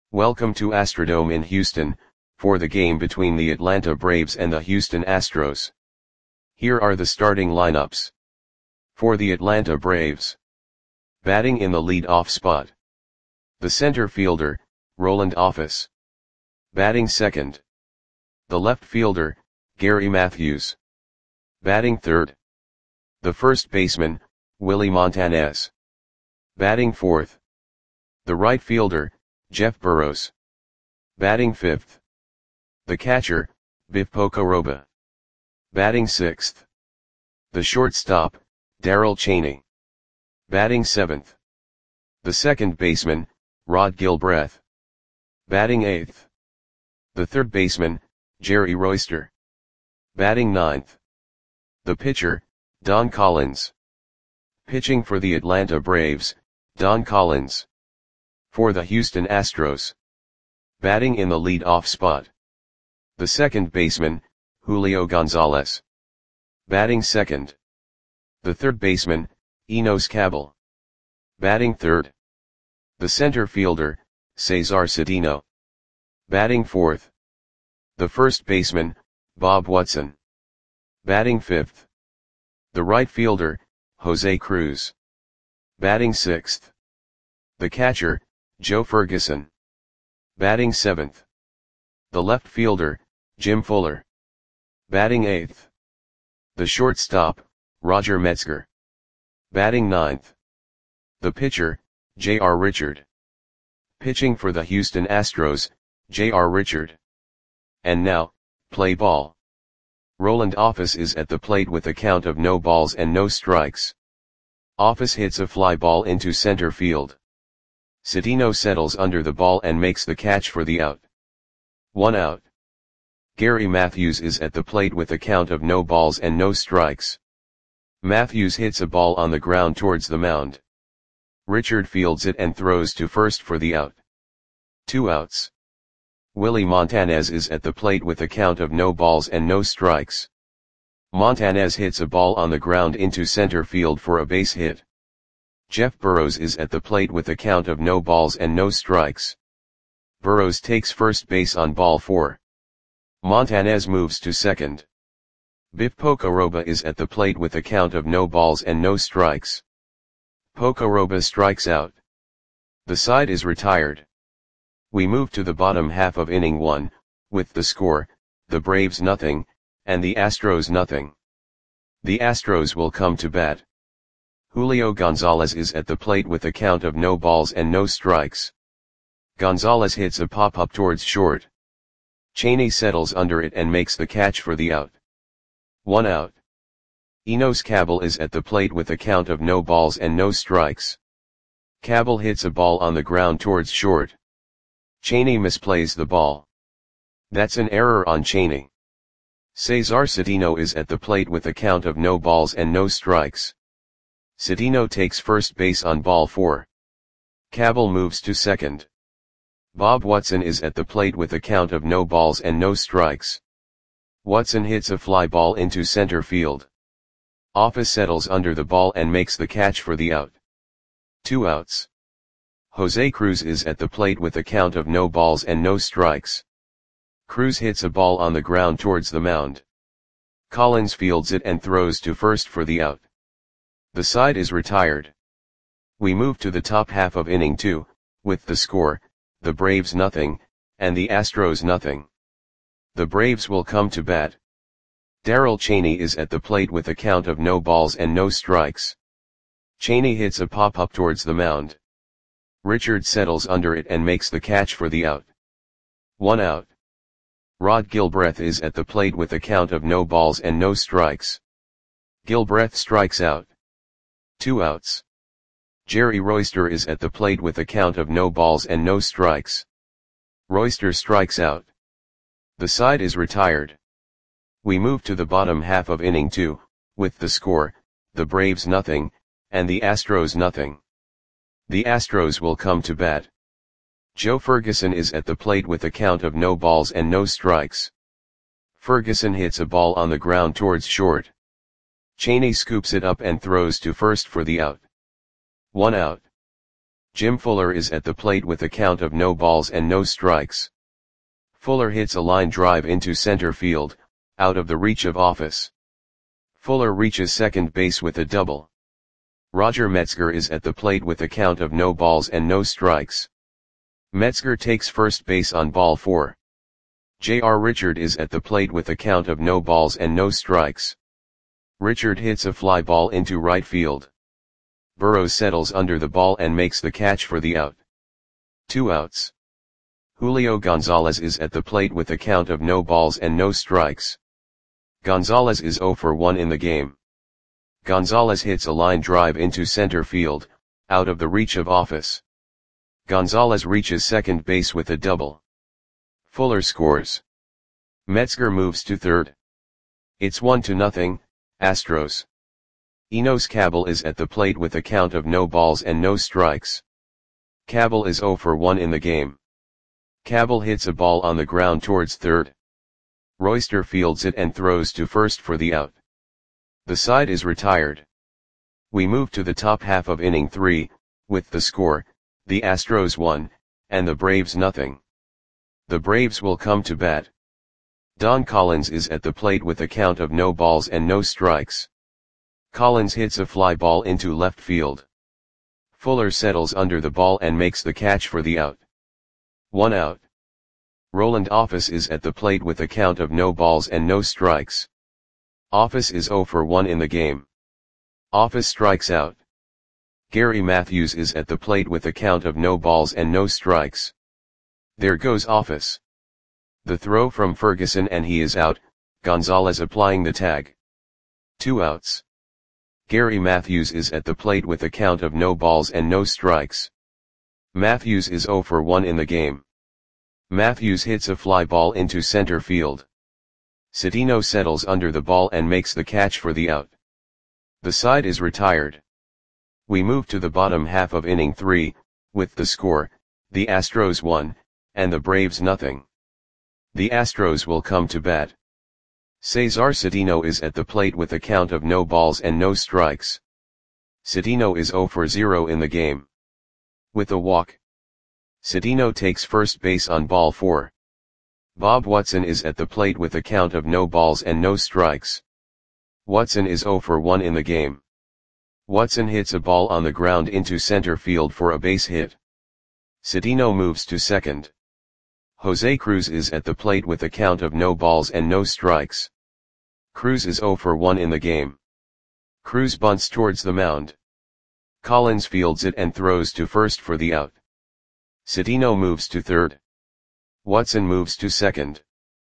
Welcome to Astrodome in Houston, for the game between the Atlanta Braves and the Houston Astros. Here are the starting lineups. For the Atlanta Braves. Batting in the lead-off spot. The center fielder, Roland Office. Batting second. The left fielder, Gary Matthews. Batting third. The first baseman, Willie Montanez. Batting fourth. The right fielder, Jeff Burroughs. Batting fifth. The catcher, Biff Pocoroba. Batting sixth. The shortstop, Darrell Chaney. Batting seventh. The second baseman, Rod Gilbreth. Batting eighth. The third baseman, Jerry Royster. Batting ninth. The pitcher, Don Collins. Pitching for the Atlanta Braves, Don Collins. For the Houston Astros. Batting in the lead-off spot. The second baseman, Julio Gonzalez. Batting second. The third baseman, Enos Cabell. Batting third. The center fielder, Cesar Cedeno. Batting fourth. The first baseman, Bob Watson. Batting fifth. The right fielder, Jose Cruz. Batting sixth. The catcher, Joe Ferguson. Batting seventh. The left fielder, Jim Fuller. Batting eighth. The shortstop, Roger Metzger. Batting ninth. The pitcher, J.R. Richard. Pitching for the Houston Astros, J.R. Richard. And now, play ball. Roland Office is at the plate with a count of no balls and no strikes. Office hits a fly ball into center field. Cedeno settles under the ball and makes the catch for the out. 1 out. Gary Matthews is at the plate with a count of no balls and no strikes. Matthews hits a ball on the ground towards the mound. Richard fields it and throws to first for the out. 2 outs. Willie Montanez is at the plate with a count of no balls and no strikes. Montanez hits a ball on the ground into center field for a base hit. Jeff Burroughs is at the plate with a count of no balls and no strikes. Burroughs takes first base on ball 4. Montanez moves to second. Biff Pocoroba is at the plate with a count of no balls and no strikes. Pocoroba strikes out. The side is retired. We move to the bottom half of inning 1, with the score, the Braves nothing, and the Astros nothing. The Astros will come to bat. Julio Gonzalez is at the plate with a count of no balls and no strikes. Gonzalez hits a pop-up towards short. Chaney settles under it and makes the catch for the out. 1 out. Enos Cabell is at the plate with a count of no balls and no strikes. Cabell hits a ball on the ground towards short. Chaney misplays the ball. That's an error on Chaney. Cesar Cedeno is at the plate with a count of no balls and no strikes. Cedeno takes first base on ball 4. Cabell moves to second. Bob Watson is at the plate with a count of no balls and no strikes. Watson hits a fly ball into center field. Office settles under the ball and makes the catch for the out. 2 outs. Jose Cruz is at the plate with a count of no balls and no strikes. Cruz hits a ball on the ground towards the mound. Collins fields it and throws to first for the out. The side is retired. We move to the top half of inning 2, with the score, the Braves nothing, and the Astros nothing. The Braves will come to bat. Darrell Chaney is at the plate with a count of no balls and no strikes. Chaney hits a pop-up towards the mound. Richard settles under it and makes the catch for the out. 1 out. Rod Gilbreth is at the plate with a count of no balls and no strikes. Gilbreth strikes out. 2 outs. Jerry Royster is at the plate with a count of no balls and no strikes. Royster strikes out. The side is retired. We move to the bottom half of inning 2, with the score, the Braves nothing, and the Astros nothing. The Astros will come to bat. Joe Ferguson is at the plate with a count of no balls and no strikes. Ferguson hits a ball on the ground towards short. Chaney scoops it up and throws to first for the out. 1 out. Jim Fuller is at the plate with a count of no balls and no strikes. Fuller hits a line drive into center field, out of the reach of Office. Fuller reaches second base with a double. Roger Metzger is at the plate with a count of no balls and no strikes. Metzger takes first base on ball 4. J.R. Richard is at the plate with a count of no balls and no strikes. Richard hits a fly ball into right field. Burrows settles under the ball and makes the catch for the out. 2 outs. Julio Gonzalez is at the plate with a count of no balls and no strikes. Gonzalez is 0 for 1 in the game. Gonzalez hits a line drive into center field, out of the reach of Office. Gonzalez reaches second base with a double. Fuller scores. Metzger moves to third. It's 1-0, Astros. Enos Cabell is at the plate with a count of no balls and no strikes. Cabell is 0 for 1 in the game. Cabell hits a ball on the ground towards third. Royster fields it and throws to first for the out. The side is retired. We move to the top half of inning 3, with the score, the Astros 1, and the Braves 0. The Braves will come to bat. Don Collins is at the plate with a count of no balls and no strikes. Collins hits a fly ball into left field. Fuller settles under the ball and makes the catch for the out. 1 out. Roland Office is at the plate with a count of no balls and no strikes. Office is 0 for 1 in the game. Office strikes out. Gary Matthews is at the plate with a count of no balls and no strikes. There goes Office. The throw from Ferguson and he is out, Gonzalez applying the tag. 2 outs. Gary Matthews is at the plate with a count of no balls and no strikes. Matthews is 0 for 1 in the game. Matthews hits a fly ball into center field. Cedeno settles under the ball and makes the catch for the out. The side is retired. We move to the bottom half of inning 3, with the score, the Astros 1, and the Braves 0. The Astros will come to bat. Cesar Cedeno is at the plate with a count of no balls and no strikes. Cedeno is 0 for 0 in the game. With a walk. Cedeno takes first base on ball 4. Bob Watson is at the plate with a count of no balls and no strikes. Watson is 0 for 1 in the game. Watson hits a ball on the ground into center field for a base hit. Cedeno moves to second. Jose Cruz is at the plate with a count of no balls and no strikes. Cruz is 0 for 1 in the game. Cruz bunts towards the mound. Collins fields it and throws to first for the out. Cedeno moves to third. Watson moves to second.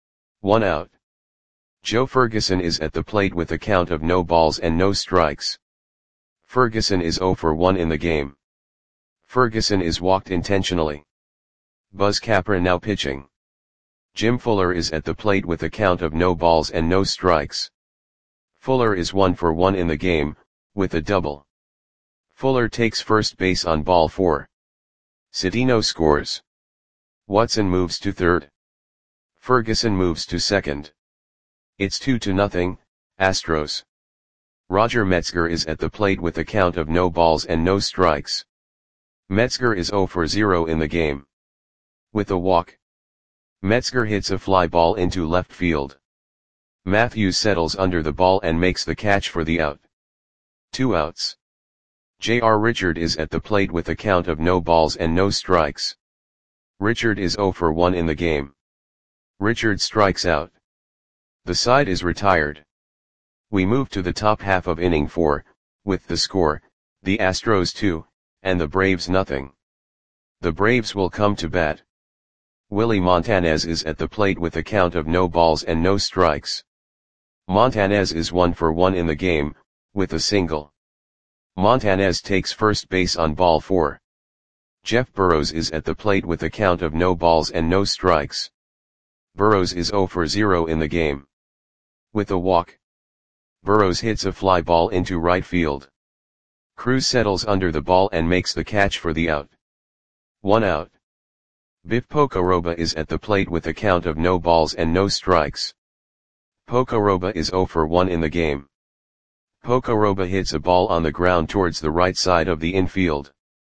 1 out. Joe Ferguson is at the plate with a count of no balls and no strikes. Ferguson is 0 for 1 in the game. Ferguson is walked intentionally. Buzz Capra now pitching. Jim Fuller is at the plate with a count of no balls and no strikes. Fuller is 1 for 1 in the game, with a double. Fuller takes first base on ball 4. Cedeno scores. Watson moves to third. Ferguson moves to second. It's 2-0, Astros. Roger Metzger is at the plate with a count of no balls and no strikes. Metzger is 0 for 0 in the game. With a walk. Metzger hits a fly ball into left field. Matthews settles under the ball and makes the catch for the out. 2 outs. J.R. Richard is at the plate with a count of no balls and no strikes. Richard is 0 for 1 in the game. Richard strikes out. The side is retired. We move to the top half of inning 4, with the score, the Astros 2, and the Braves 0. The Braves will come to bat. Willie Montanez is at the plate with a count of no balls and no strikes. Montanez is 1 for 1 in the game, with a single. Montanez takes first base on ball 4. Jeff Burrows is at the plate with a count of no balls and no strikes. Burrows is 0 for 0 in the game. With a walk. Burrows hits a fly ball into right field. Cruz settles under the ball and makes the catch for the out. 1 out. Biff Pocoroba is at the plate with a count of no balls and no strikes. Pocoroba is 0 for 1 in the game. Pocoroba hits a ball on the ground towards the right side of the infield.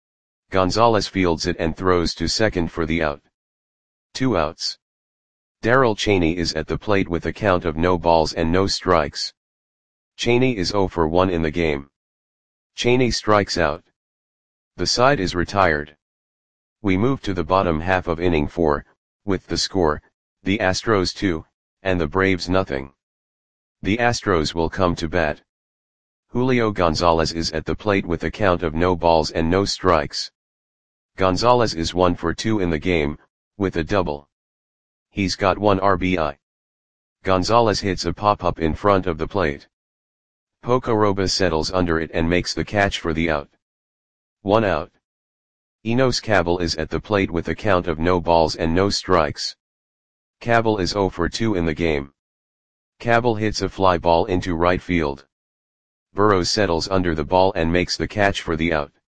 Gonzalez fields it and throws to second for the out. 2 outs. Darrell Cheney is at the plate with a count of no balls and no strikes. Cheney is 0 for 1 in the game. Cheney strikes out. The side is retired. We move to the bottom half of inning 4, with the score, the Astros 2, and the Braves nothing. The Astros will come to bat. Julio Gonzalez is at the plate with a count of no balls and no strikes. Gonzalez is 1 for 2 in the game, with a double. He's got 1 RBI. Gonzalez hits a pop-up in front of the plate. Pocoroba settles under it and makes the catch for the out. 1 out. Enos Cabell is at the plate with a count of no balls and no strikes. Cabell is 0 for 2 in the game. Cabell hits a fly ball into right field. Burrows settles under the ball and makes the catch for the out.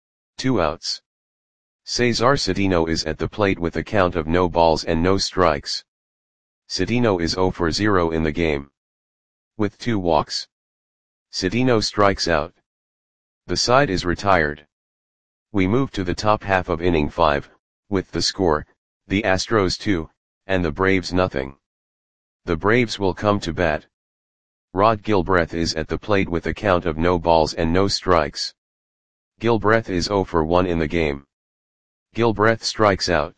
2 outs. Cesar Cedeno is at the plate with a count of no balls and no strikes. Cedeno is 0 for 0 in the game. With 2 walks. Cedeno strikes out. The side is retired. We move to the top half of inning 5, with the score, the Astros 2, and the Braves nothing. The Braves will come to bat. Rod Gilbreth is at the plate with a count of no balls and no strikes. Gilbreth is 0 for 1 in the game. Gilbreth strikes out.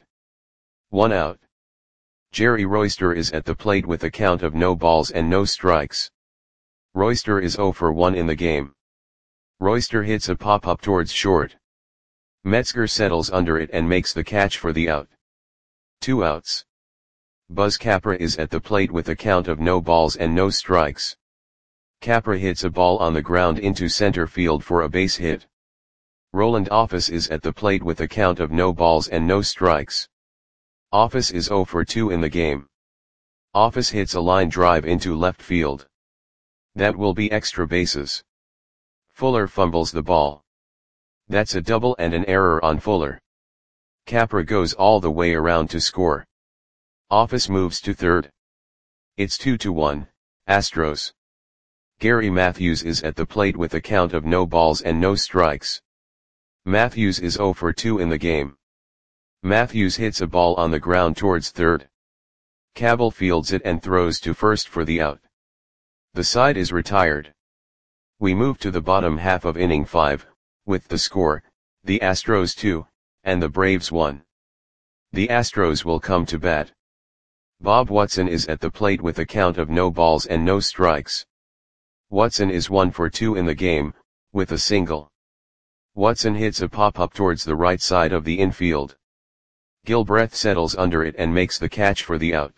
1 out. Jerry Royster is at the plate with a count of no balls and no strikes. Royster is 0 for 1 in the game. Royster hits a pop-up towards short. Metzger settles under it and makes the catch for the out. 2 outs. Buzz Capra is at the plate with a count of no balls and no strikes. Capra hits a ball on the ground into center field for a base hit. Roland Office is at the plate with a count of no balls and no strikes. Office is 0 for 2 in the game. Office hits a line drive into left field. That will be extra bases. Fuller fumbles the ball. That's a double and an error on Fuller. Capra goes all the way around to score. Office moves to third. It's 2-1, Astros. Gary Matthews is at the plate with a count of no balls and no strikes. Matthews is 0 for 2 in the game. Matthews hits a ball on the ground towards third. Cabell fields it and throws to first for the out. The side is retired. We move to the bottom half of inning 5, with the score, the Astros 2, and the Braves 1. The Astros will come to bat. Bob Watson is at the plate with a count of no balls and no strikes. Watson is 1 for 2 in the game, with a single. Watson hits a pop-up towards the right side of the infield. Gilbreth settles under it and makes the catch for the out.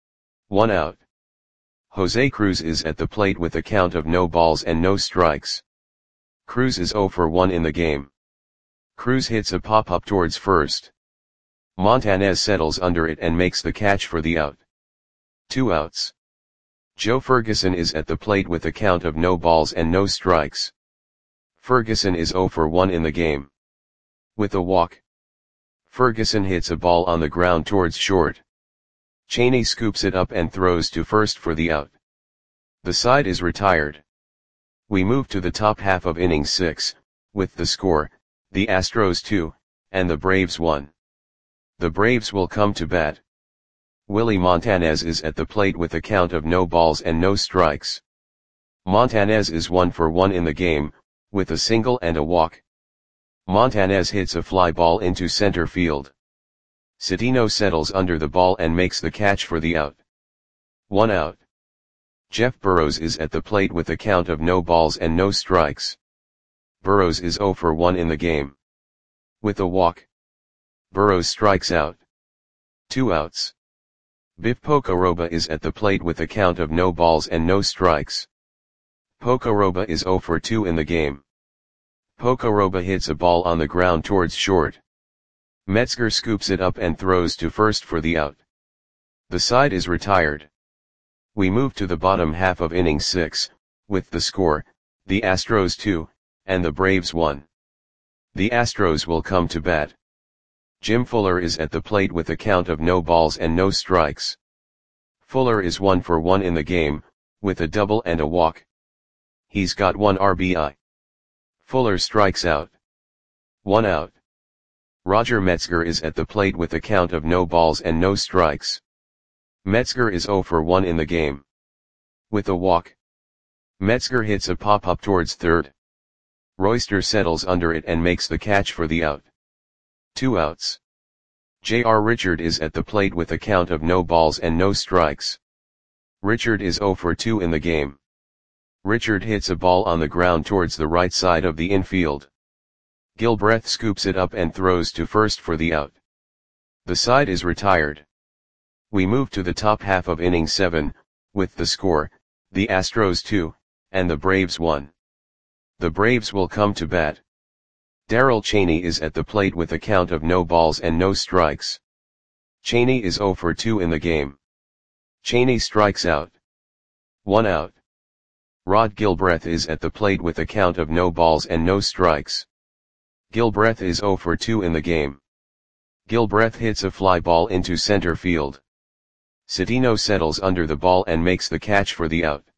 1 out. Jose Cruz is at the plate with a count of no balls and no strikes. Cruz is 0 for 1 in the game. Cruz hits a pop-up towards first. Montanez settles under it and makes the catch for the out. 2 outs. Joe Ferguson is at the plate with a count of no balls and no strikes. Ferguson is 0 for 1 in the game. With a walk. Ferguson hits a ball on the ground towards short. Cheney scoops it up and throws to first for the out. The side is retired. We move to the top half of inning 6, with the score, the Astros 2, and the Braves 1. The Braves will come to bat. Willie Montanez is at the plate with a count of no balls and no strikes. Montanez is 1 for 1 in the game, with a single and a walk. Montanez hits a fly ball into center field. Cedeno settles under the ball and makes the catch for the out. 1 out. Jeff Burrows is at the plate with a count of no balls and no strikes. Burrows is 0 for 1 in the game. With a walk. Burrows strikes out. 2 outs. Biff Pocoroba is at the plate with a count of no balls and no strikes. Pocoroba is 0 for 2 in the game. Pocoroba hits a ball on the ground towards short. Metzger scoops it up and throws to first for the out. The side is retired. We move to the bottom half of inning 6, with the score, the Astros 2, and the Braves 1. The Astros will come to bat. Jim Fuller is at the plate with a count of no balls and no strikes. Fuller is 1 for 1 in the game, with a double and a walk. He's got 1 RBI. Fuller strikes out. 1 out. Roger Metzger is at the plate with a count of no balls and no strikes. Metzger is 0 for 1 in the game. With a walk, Metzger hits a pop-up towards third. Royster settles under it and makes the catch for the out. 2 outs. J.R. Richard is at the plate with a count of no balls and no strikes. Richard is 0 for 2 in the game. Richard hits a ball on the ground towards the right side of the infield. Gilbreth scoops it up and throws to first for the out. The side is retired. We move to the top half of inning 7, with the score, the Astros 2, and the Braves 1. The Braves will come to bat. Darrell Chaney is at the plate with a count of no balls and no strikes. Chaney is 0 for 2 in the game. Chaney strikes out. 1 out. Rod Gilbreth is at the plate with a count of no balls and no strikes. Gilbreth is 0 for 2 in the game. Gilbreth hits a fly ball into center field. Citino settles under the ball and makes the catch for the out.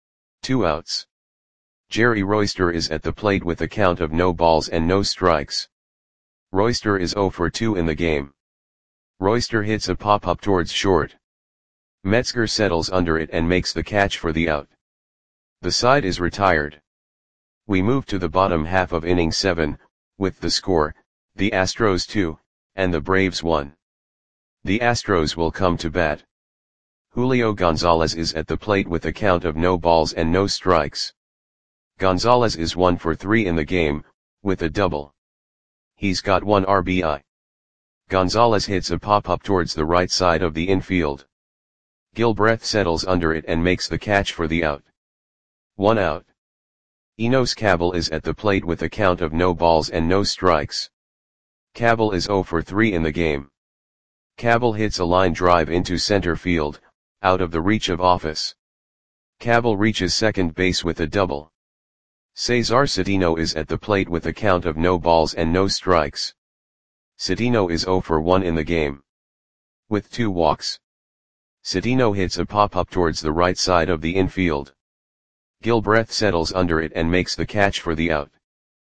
2 outs. Jerry Royster is at the plate with a count of no balls and no strikes. Royster is 0 for 2 in the game. Royster hits a pop-up towards short. Metzger settles under it and makes the catch for the out. The side is retired. We move to the bottom half of inning 7, with the score, the Astros 2, and the Braves 1. The Astros will come to bat. Julio Gonzalez is at the plate with a count of no balls and no strikes. Gonzalez is 1 for 3 in the game, with a double. He's got 1 RBI. Gonzalez hits a pop-up towards the right side of the infield. Gilbreth settles under it and makes the catch for the out. 1 out. Enos Cabell is at the plate with a count of no balls and no strikes. Cabell is 0 for 3 in the game. Cabell hits a line drive into center field, out of the reach of Office. Cabell reaches second base with a double. Cesar Citino is at the plate with a count of no balls and no strikes. Citino is 0 for 1 in the game. With 2 walks, Citino hits a pop-up towards the right side of the infield. Gilbreth settles under it and makes the catch for the out.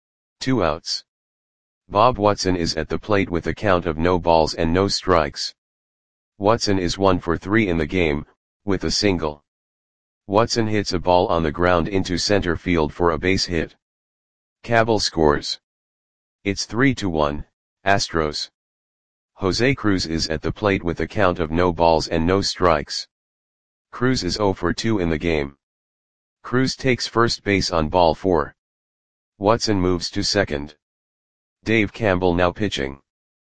2 outs. Bob Watson is at the plate with a count of no balls and no strikes. Watson is 1 for 3 in the game, with a single. Watson hits a ball on the ground into center field for a base hit. Cabell scores. It's 3-1, Astros. Jose Cruz is at the plate with a count of no balls and no strikes. Cruz is 0 for 2 in the game. Cruz takes first base on ball 4. Watson moves to second. Dave Campbell now pitching.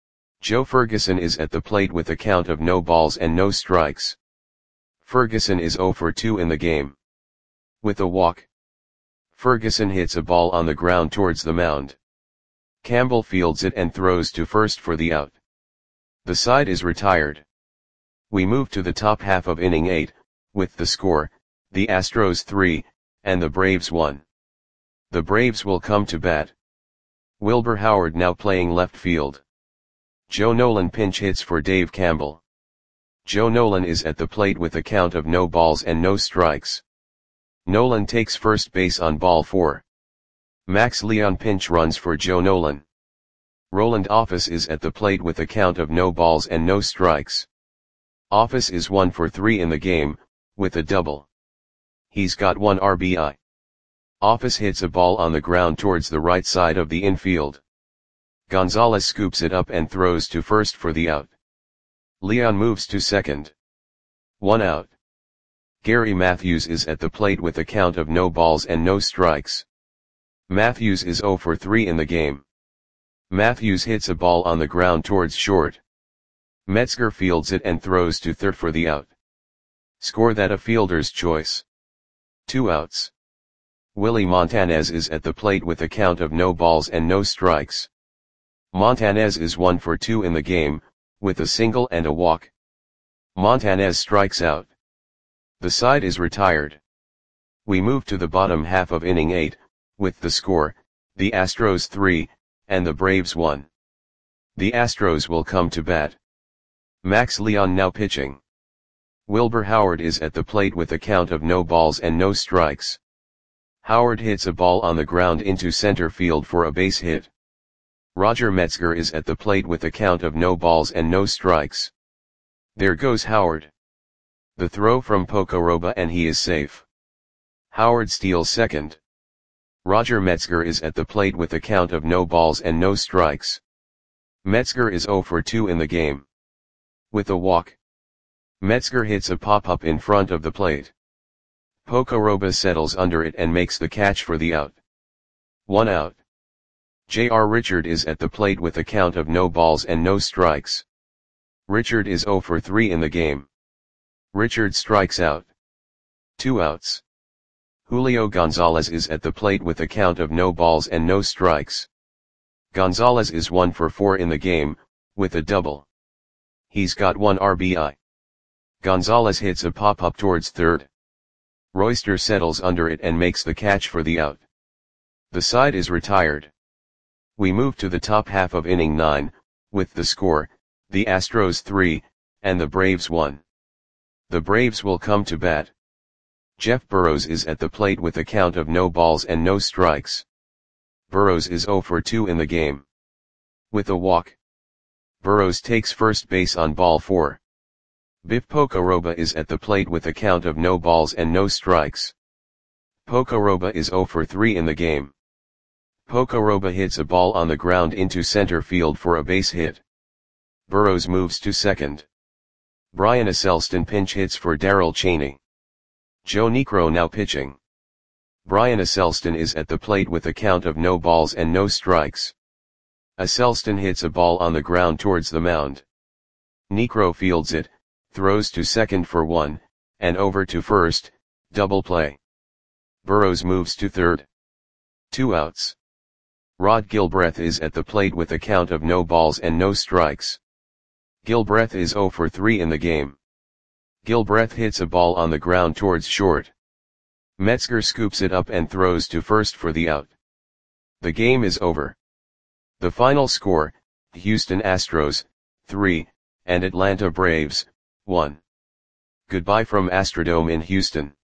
Joe Ferguson is at the plate with a count of no balls and no strikes. Ferguson is 0 for 2 in the game. With a walk, Ferguson hits a ball on the ground towards the mound. Campbell fields it and throws to first for the out. The side is retired. We move to the top half of inning 8, with the score, the Astros 3, and the Braves 1. The Braves will come to bat. Wilbur Howard now playing left field. Joe Nolan pinch hits for Dave Campbell. Joe Nolan is at the plate with a count of no balls and no strikes. Nolan takes first base on ball 4. Max Leon pinch runs for Joe Nolan. Roland Office is at the plate with a count of no balls and no strikes. Office is 1 for 3 in the game, with a double. He's got 1 RBI. Office hits a ball on the ground towards the right side of the infield. Gonzalez scoops it up and throws to first for the out. Leon moves to second. 1 out. Gary Matthews is at the plate with a count of no balls and no strikes. Matthews is 0 for 3 in the game. Matthews hits a ball on the ground towards short. Metzger fields it and throws to third for the out. Score that a fielder's choice. 2 outs. Willie Montanez is at the plate with a count of no balls and no strikes. Montanez is 1 for 2 in the game, with a single and a walk. Montanez strikes out. The side is retired. We move to the bottom half of inning 8, with the score, the Astros 3, and the Braves 1. The Astros will come to bat. Max Leon now pitching. Wilbur Howard is at the plate with a count of no balls and no strikes. Howard hits a ball on the ground into center field for a base hit. Roger Metzger is at the plate with a count of no balls and no strikes. There goes Howard. The throw from Pocoroba and he is safe. Howard steals second. Roger Metzger is at the plate with a count of no balls and no strikes. Metzger is 0 for 2 in the game. With a walk, Metzger hits a pop-up in front of the plate. Pocoroba settles under it and makes the catch for the out. 1 out. J.R. Richard is at the plate with a count of no balls and no strikes. Richard is 0 for 3 in the game. Richard strikes out. 2 outs. Julio Gonzalez is at the plate with a count of no balls and no strikes. Gonzalez is 1 for 4 in the game, with a double. He's got 1 RBI. Gonzalez hits a pop-up towards third. Royster settles under it and makes the catch for the out. The side is retired. We move to the top half of inning 9, with the score, the Astros 3, and the Braves 1. The Braves will come to bat. Jeff Burrows is at the plate with a count of no balls and no strikes. Burrows is 0 for 2 in the game. With a walk, Burrows takes first base on ball 4. Biff Pocoroba is at the plate with a count of no balls and no strikes. Pocoroba is 0 for 3 in the game. Pocoroba hits a ball on the ground into center field for a base hit. Burrows moves to second. Brian Asselston pinch hits for Darrell Chaney. Joe Niekro now pitching. Brian Asselston is at the plate with a count of no balls and no strikes. Asselston hits a ball on the ground towards the mound. Niekro fields it, throws to second for 1, and over to first, double play. Burrows moves to third. 2 outs. Rod Gilbreth is at the plate with a count of no balls and no strikes. Gilbreth is 0 for 3 in the game. Gilbreth hits a ball on the ground towards short. Metzger scoops it up and throws to first for the out. The game is over. The final score, Houston Astros, 3, and Atlanta Braves, 1. Goodbye from Astrodome in Houston.